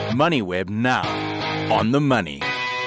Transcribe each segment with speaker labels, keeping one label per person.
Speaker 1: MoneyWeb now. On the money.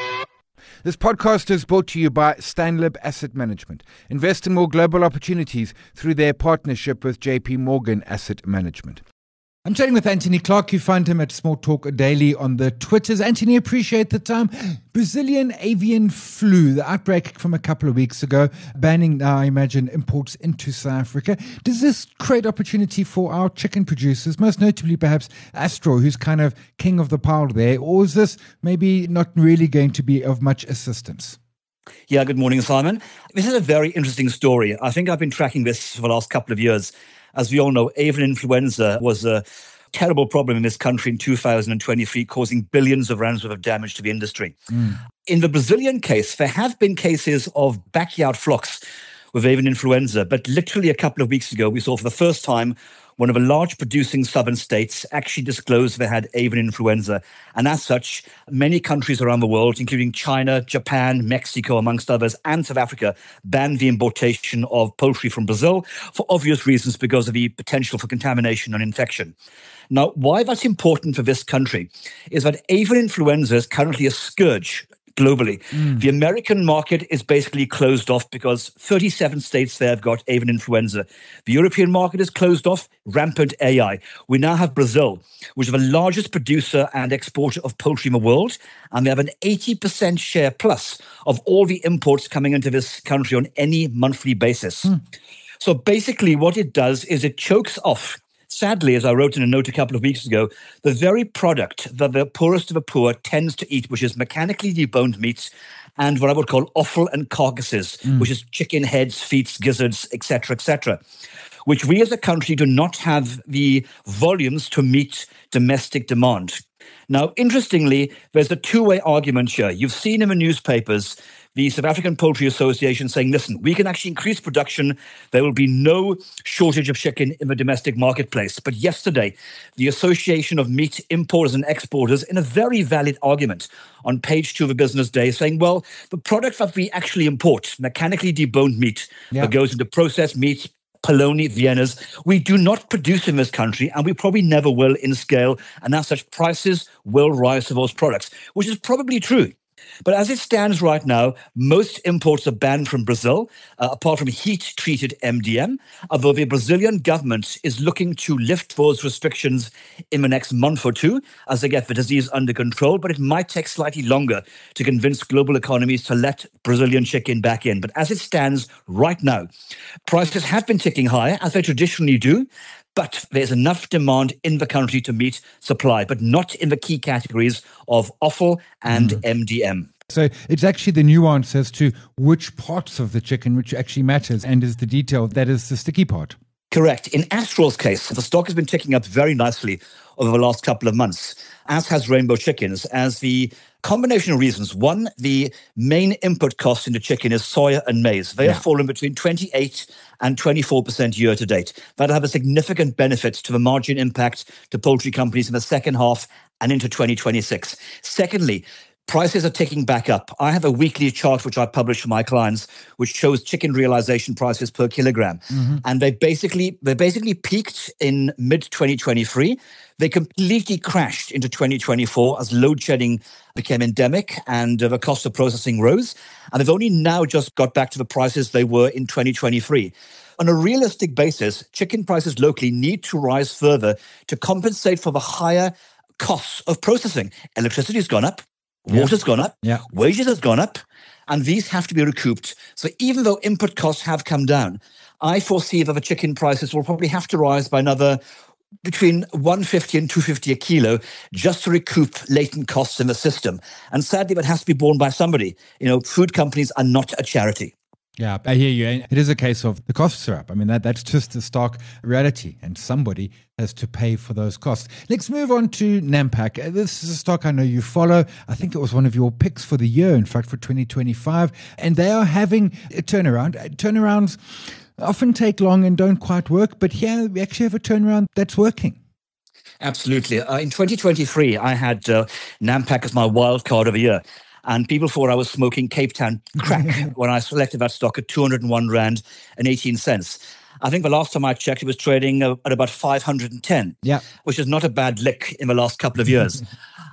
Speaker 2: This podcast is brought to you by Stanlib Asset Management. Invest in more global opportunities through their partnership with JP Morgan Asset Management. I'm chatting with Anthony Clark. You find him at Small Talk Daily on the Twitters. Anthony, appreciate the time. Brazilian avian flu, the outbreak from a couple of weeks ago, banning now, I imagine, imports into South Africa. Does this create opportunity for our chicken producers, most notably perhaps Astro, who's kind of king of the pile there, or is this maybe not really going to be of much assistance?
Speaker 3: Yeah, good morning, Simon. This is a very interesting story. I think I've been tracking this for the last couple of years. As we all know, avian influenza was a terrible problem in this country in 2023, causing billions of rands worth of damage to the industry. In the Brazilian case, there have been cases of backyard flocks with avian influenza, but literally a couple of weeks ago, we saw for the first time one of the large producing southern states actually disclosed they had avian influenza. And as such, many countries around the world, including China, Japan, Mexico, amongst others, and South Africa, banned the importation of poultry from Brazil for obvious reasons because of the potential for contamination and infection. Now, why that's important for this country is that avian influenza is currently a scourge globally. The American market is basically closed off because 37 states there have got avian influenza. The European market is closed off, rampant AI. We now have Brazil, which is the largest producer and exporter of poultry in the world, and they have an 80% share plus of all the imports coming into this country on any monthly basis. So basically what it does is it chokes off, sadly, as I wrote in a note a couple of weeks ago, the very product that the poorest of the poor tends to eat, which is mechanically deboned meats and what I would call offal and carcasses, which is chicken heads, feet, gizzards, etc., which we as a country do not have the volumes to meet domestic demand. Now, interestingly, there's a two-way argument here. You've seen in the newspapers the South African Poultry Association saying, listen, we can actually increase production. There will be no shortage of chicken in the domestic marketplace. But yesterday, the Association of Meat Importers and Exporters, in a very valid argument on page 2 of the Business Day, saying, well, the product that we actually import, mechanically deboned meat, that goes into processed meat, polony, Viennas, we do not produce in this country, and we probably never will in scale. And as such, prices will rise for those products, which is probably true. But as it stands right now, most imports are banned from Brazil, apart from heat-treated MDM, although the Brazilian government is looking to lift those restrictions in the next month or two as they get the disease under control, but it might take slightly longer to convince global economies to let Brazilian chicken back in. But as it stands right now, prices have been ticking higher, as they traditionally do, but there's enough demand in the country to meet supply, but not in the key categories of offal and MDM.
Speaker 2: So it's actually the nuance as to which parts of the chicken which actually matters and is the detail that is the sticky part.
Speaker 3: Correct. In Astral's case, the stock has been ticking up very nicely over the last couple of months, as has Rainbow Chickens, as the combination of reasons. One, the main input cost into chicken is soya and maize. They have fallen between 28 and 24% year to date. That'll have a significant benefit to the margin impact to poultry companies in the second half and into 2026. Secondly, prices are ticking back up. I have a weekly chart which I publish for my clients, which shows chicken realization prices per kilogram. And they basically peaked in mid-2023. They completely crashed into 2024 as load shedding became endemic and the cost of processing rose. And they've only now just got back to the prices they were in 2023. On a realistic basis, chicken prices locally need to rise further to compensate for the higher costs of processing. Electricity has gone up. Water's gone up, wages has gone up, and these have to be recouped. So even though input costs have come down, I foresee that the chicken prices will probably have to rise by another between 150 and 250 a kilo just to recoup latent costs in the system. And sadly, that has to be borne by somebody. You know, food companies are not a charity.
Speaker 2: Yeah, I hear you. It is a case of the costs are up. I mean, that's just the stark reality, and somebody has to pay for those costs. Let's move on to Nampak. This is a stock I know you follow. I think it was one of your picks for the year, in fact, for 2025. And they are having a turnaround. Turnarounds often take long and don't quite work, but here we actually have a turnaround that's working.
Speaker 3: Absolutely. In 2023, I had Nampak as my wild card of the year. And people thought I was smoking Cape Town crack when I selected that stock at 201 Rand and 18 cents. I think the last time I checked, it was trading at about 510, which is not a bad lick in the last couple of years.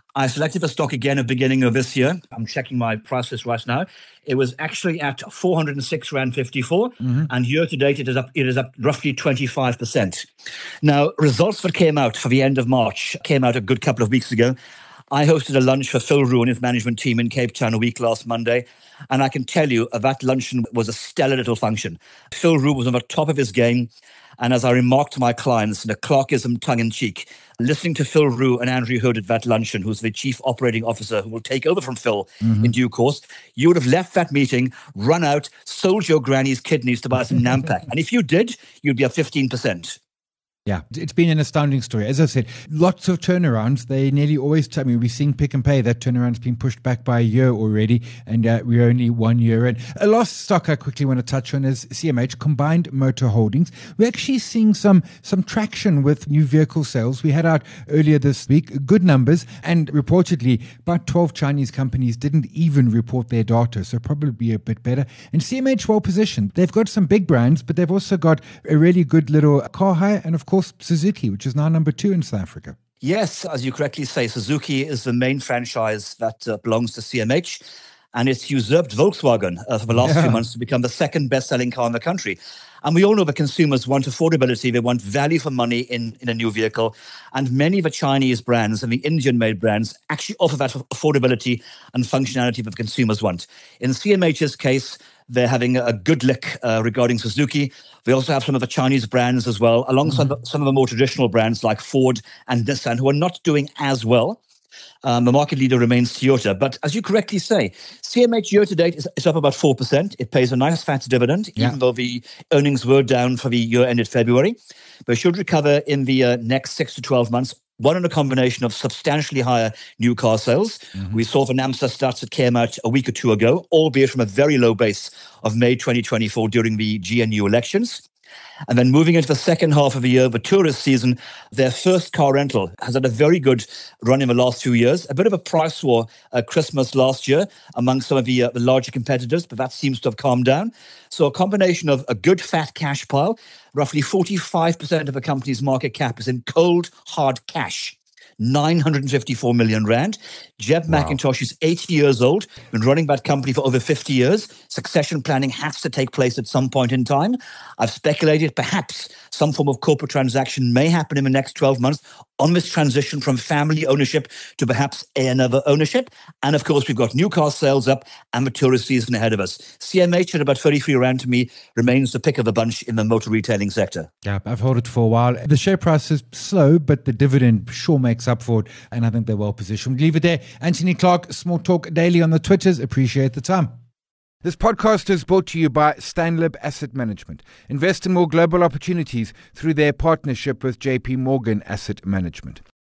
Speaker 3: I selected the stock again at the beginning of this year. I'm checking my price list right now. It was actually at 406 Rand 54, and year to date it is up roughly 25%. Now, results that came out for the end of March came out a good couple of weeks ago. I hosted a lunch for Phil Roux and his management team in Cape Town a week last Monday, and I can tell you that luncheon was a stellar little function. Phil Roux was on the top of his game, and as I remarked to my clients in a Clarkism tongue-in-cheek, listening to Phil Roux and Andrew Hood at that luncheon, who's the chief operating officer who will take over from Phil in due course, you would have left that meeting, run out, sold your granny's kidneys to buy some Nampak. And if you did, you'd be up 15%.
Speaker 2: Yeah, it's been an astounding story. As I said, lots of turnarounds. They nearly always tell me, we're seeing Pick n Pay. That turnaround's been pushed back by a year already, and we're only 1 year in. A last stock I quickly want to touch on is CMH, Combined Motor Holdings. We're actually seeing some traction with new vehicle sales. We had out earlier this week good numbers, and reportedly about 12 Chinese companies didn't even report their data, so probably a bit better. And CMH well positioned. They've got some big brands, but they've also got a really good little car hire, and of course Suzuki, which is now number 2 in South Africa.
Speaker 3: Yes, as you correctly say, Suzuki is the main franchise that belongs to CMH, and it's usurped Volkswagen for the last few months to become the second best-selling car in the country. And we all know that consumers want affordability, they want value for money in a new vehicle, and many of the Chinese brands and the Indian-made brands actually offer that affordability and functionality that consumers want. In CMH's case, they're having a good lick regarding Suzuki. They also have some of the Chinese brands as well, alongside some of the more traditional brands like Ford and Nissan, who are not doing as well. The market leader remains Toyota. But as you correctly say, CMH year-to-date is up about 4%. It pays a nice fat dividend, even though the earnings were down for the year ended February. But should recover in the next 6 to 12 months. One in a combination of substantially higher new car sales. We saw the NAMSA stats that came out a week or two ago, albeit from a very low base of May 2024 during the GNU elections. And then moving into the second half of the year, the tourist season, their first car rental has had a very good run in the last 2 years. A bit of a price war at Christmas last year among some of the larger competitors, but that seems to have calmed down. So a combination of a good fat cash pile, roughly 45% of the company's market cap is in cold, hard cash. 954 million Rand. Jeb McIntosh is 80 years old, been running that company for over 50 years. Succession planning has to take place at some point in time. I've speculated perhaps some form of corporate transaction may happen in the next 12 months on this transition from family ownership to perhaps another ownership. And of course, we've got new car sales up and the tourist season ahead of us. CMH at about 33 Rand to me remains the pick of the bunch in the motor retailing sector.
Speaker 2: Yeah, I've held it for a while. The share price is slow, but the dividend sure makes up for it, and I think they're well positioned. Leave it there. Anthony Clark, Small Talk Daily on the Twitters. Appreciate the time. This podcast is brought to you by Stanlib Asset Management. Invest in more global opportunities through their partnership with JP Morgan Asset Management.